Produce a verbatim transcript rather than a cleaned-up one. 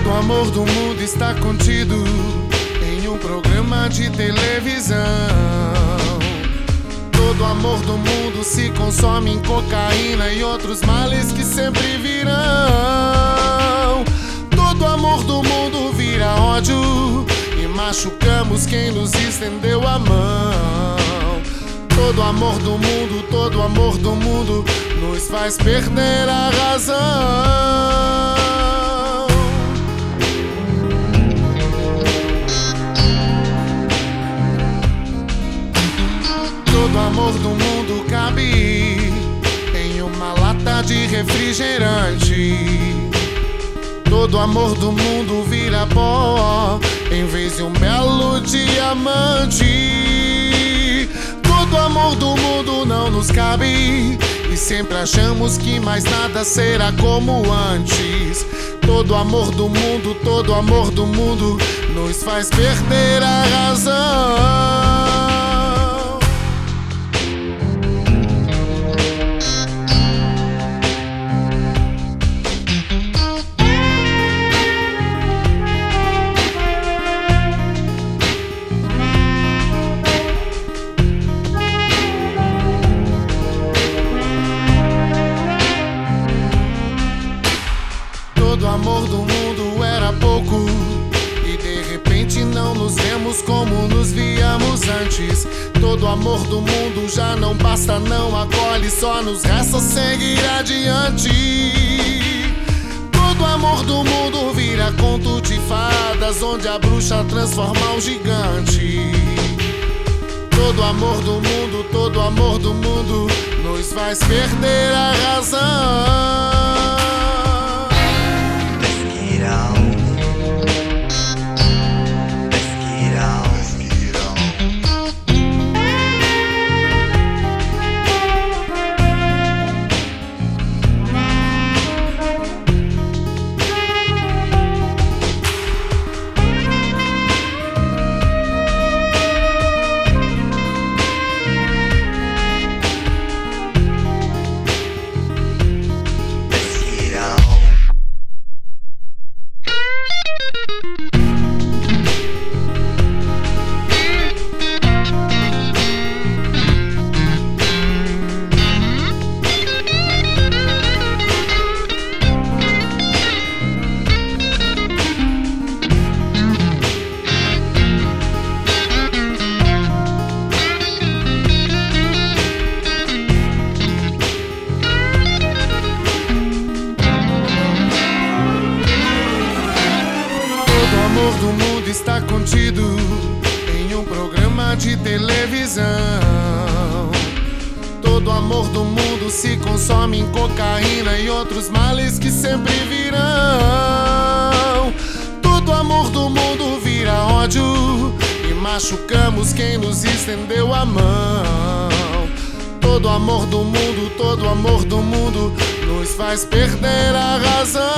Todo o amor do mundo está contido em um programa de televisão. Todo o amor do mundo se consome em cocaína e outros males que sempre virão. Todo o amor do mundo vira ódio e machucamos quem nos estendeu a mão. Todo o amor do mundo, todo o amor do mundo nos faz perder a razão. Todo amor do mundo cabe em uma lata de refrigerante. Todo amor do mundo vira pó em vez de um belo diamante. Todo amor do mundo não nos cabe e sempre achamos que mais nada será como antes. Todo amor do mundo, todo amor do mundo nos faz perder a razão. Todo amor do mundo era pouco e de repente não nos vemos como nos víamos antes. Todo amor do mundo já não basta, não acolhe, só nos resta seguir adiante. Todo amor do mundo vira conto de fadas, onde a bruxa transforma o gigante. Todo amor do mundo, todo amor do mundo nos faz perder a razão. Todo amor do mundo está contido em um programa de televisão. Todo amor do mundo se consome em cocaína e outros males que sempre virão. Todo amor do mundo vira ódio e machucamos quem nos estendeu a mão. Todo amor do mundo, todo amor do mundo nos faz perder a razão.